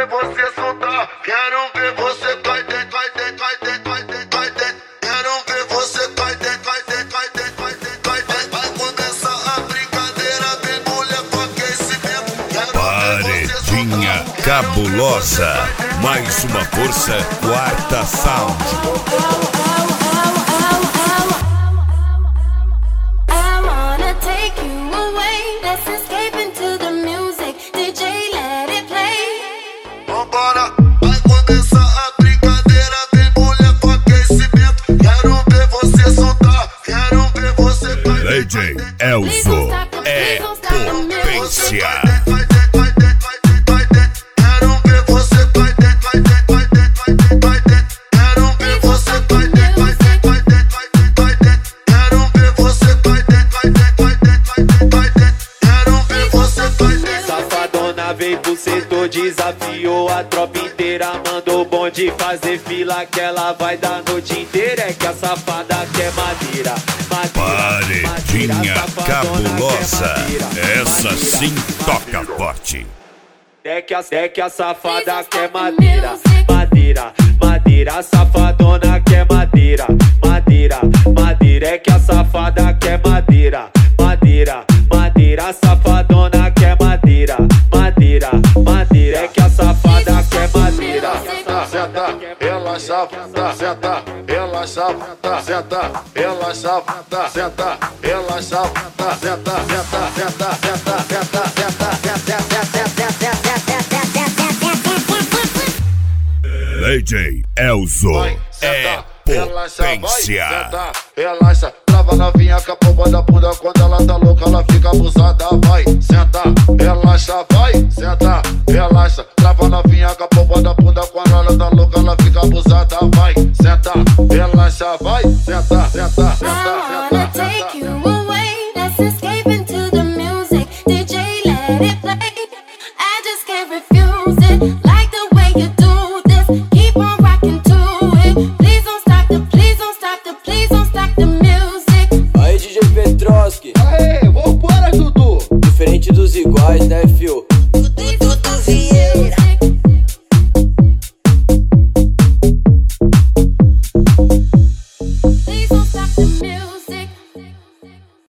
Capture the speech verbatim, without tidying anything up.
ver você soltar, quero ver você cai dentro, cai dentro, cai dentro, cai dentro, cai dentro. Quero ver você cai dentro, cai dentro, cai dentro, cai dentro, cai dentro. Vai começar a brincadeira, vem mulher com aquecimento. Paredinha cabulosa, mais uma força, quarta sound. D J Elzo é potência. Quero ver você cai dentro, cai dentro, cai dentro, cai dentro, cai dentro. Quero ver você cai dentro, cai dentro, cai dentro, cai dentro, cai dentro. Quero ver você cai dentro, cai dentro, cai dentro, cai dentro, cai dentro. Quero ver você cai dentro. Safadona veio pro setor, desafiou a tropa inteira. Mandou o bonde fazer fila que ela vai dar a noite inteira. É que a safada quer madeira. Paredinha cabulosa, essa sim toca forte. É que a, é que a safada quer madeira, madeira, madeira. A safadona quer madeira, madeira, madeira. É que a safada quer madeira, madeira, madeira. A safadona quer madeira, madeira, madeira. É que a safada quer madeira. Senta, relaxa, senta, relaxa, senta, relaxa, senta, relaxa, senta, senta, senta, senta, senta, senta, D J Elzo é potência. Senta, relaxa, trava novinha com a pomba da bunda. Quando ela tá louca, ela fica abusada. Vai, senta, relaxa, vai, senta, relaxa, trava novinha com a pomba da bunda. Quando ela tá louca, ela fica abusada. Vai, senta, relaxa, vai, senta, senta, senta, senta, senta. Aê, vambora, Dudu! Diferente dos iguais, né, fio?